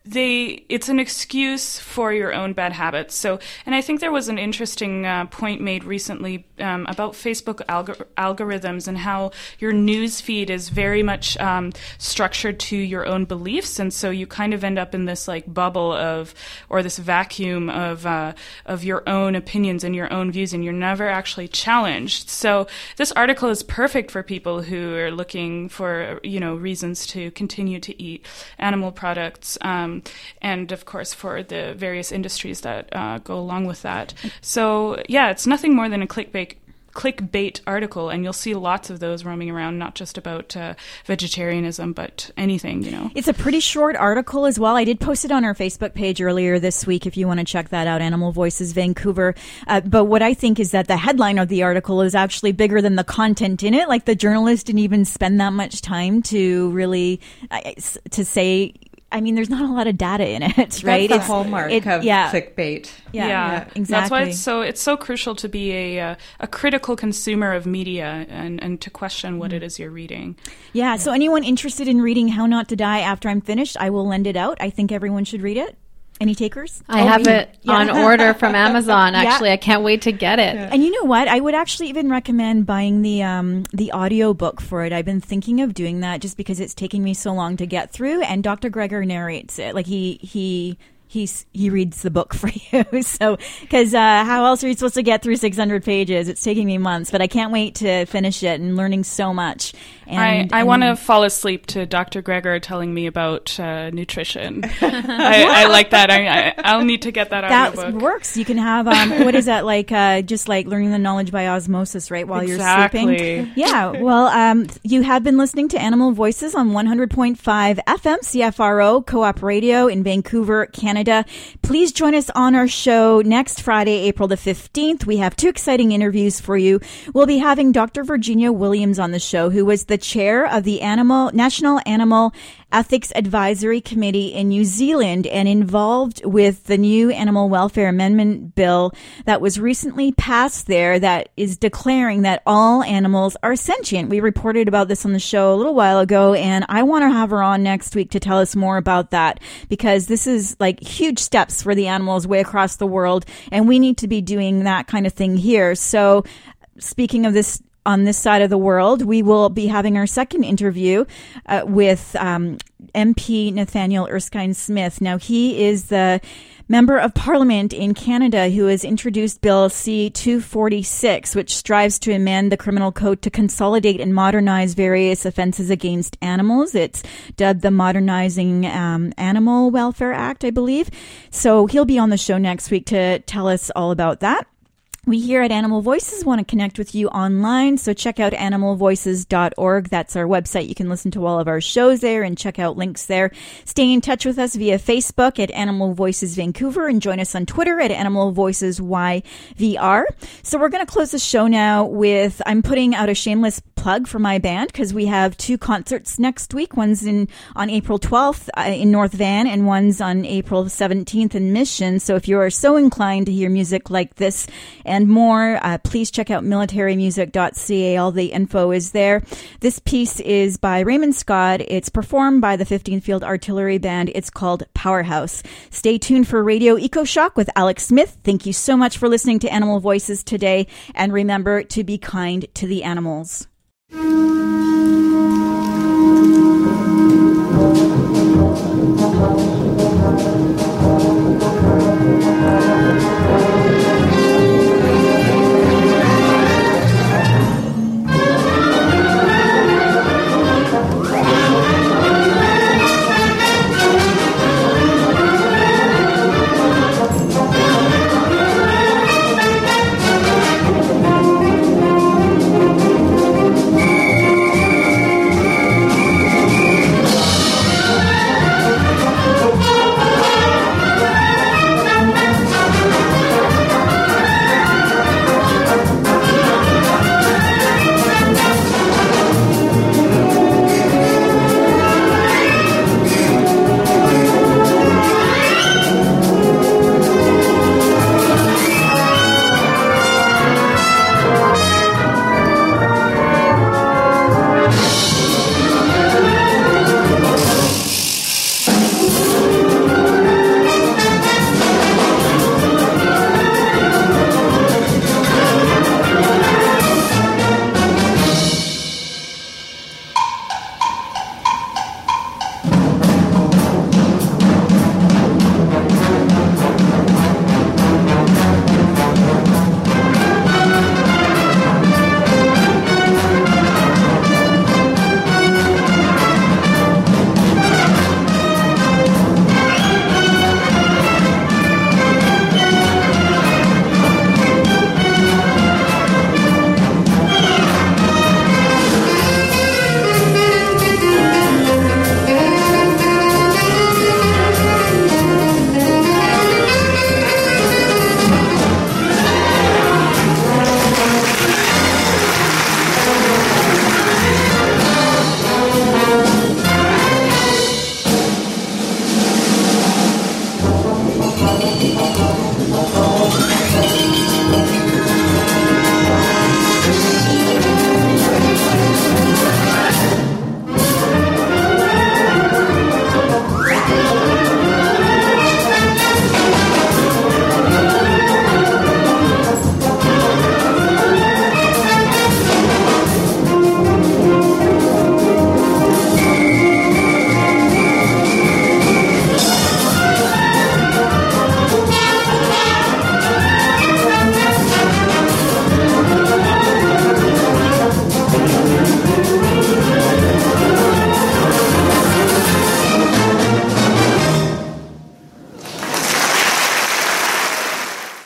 they it's an excuse for your own bad habits. So, and I think there was an interesting uh, point made recently um, about Facebook algor- algorithms and how your news feed is very much um, structured to your own beliefs, and so you kind of end up in this like bubble of or this vacuum of uh, of your own opinions and your own views, and you're never actually challenged. So this article is perfect for people who are looking for you know reasons to continue to eat animal products. Um, and of course for the various industries that uh, go along with that. So yeah, it's nothing more than a clickbait clickbait article, and you'll see lots of those roaming around, not just about uh, vegetarianism, but anything, you know. It's a pretty short article as well. I did post it on our Facebook page earlier this week if you want to check that out, Animal Voices Vancouver. Uh, but what I think is that the headline of the article is actually bigger than the content in it. Like the journalist didn't even spend that much time to really, uh, to say... I mean, there's not a lot of data in it, right? That's the it's, hallmark it, of yeah. clickbait. Yeah, yeah, yeah, exactly. That's why it's so it's so crucial to be a uh, a critical consumer of media and, and to question what mm. it is you're reading. Yeah, yeah. So anyone interested in reading How Not to Die after I'm finished, I will lend it out. I think everyone should read it. Any takers? I oh, have me. it yeah. on order from Amazon. Actually, yeah. I can't wait to get it. Yeah. And you know what? I would actually even recommend buying the um, the audio book for it. I've been thinking of doing that just because it's taking me so long to get through. And Doctor Greger narrates it. Like he he. He's, he reads the book for you. So, because uh, how else are you supposed to get through six hundred pages? It's taking me months, but I can't wait to finish it and learning so much. And, I, I and want to fall asleep to Doctor Greger telling me about uh, nutrition. I, I like that. I, I, I'll need to get that That audiobook. works. You can have, um, what is that, like uh, just like learning the knowledge by osmosis, right, while exactly. you're sleeping? Yeah. Well, um, you have been listening to Animal Voices on one hundred point five F M C F R O Co-op Radio in Vancouver, Canada. Please join us on our show next Friday, April the fifteenth. We have two exciting interviews for you. We'll be having Doctor Virginia Williams on the show, who was the chair of the Animal National Animal Ethics Advisory Committee in New Zealand and involved with the new Animal Welfare Amendment Bill that was recently passed there that is declaring that all animals are sentient. We reported about this on the show a little while ago, and I want to have her on next week to tell us more about that, because this is like huge steps for the animals way across the world, and we need to be doing that kind of thing here. So speaking of this, on this side of the world, we will be having our second interview uh, with um, M P Nathaniel Erskine Smith. Now, he is the Member of Parliament in Canada who has introduced Bill C two forty-six, which strives to amend the criminal code to consolidate and modernize various offenses against animals. It's dubbed the Modernizing um, Animal Welfare Act, I believe. So he'll be on the show next week to tell us all about that. We here at Animal Voices want to connect with you online, so check out animal voices dot org. That's our website. You can listen to all of our shows there and check out links there. Stay in touch with us via Facebook at Animal Voices Vancouver and join us on Twitter at Animal Voices Y V R. So we're going to close the show now with, I'm putting out a shameless plug for my band because we have two concerts next week. One's in on April twelfth uh, in North Van and one's on April seventeenth in Mission. So if you are so inclined to hear music like this and more, uh, please check out military music dot c a. All the info is there. This piece is by Raymond Scott. It's performed by the fifteenth Field Artillery Band. It's called Powerhouse. Stay tuned for Radio Eco Shock with Alex Smith. Thank you so much for listening to Animal Voices today. And remember to be kind to the animals. Thank you.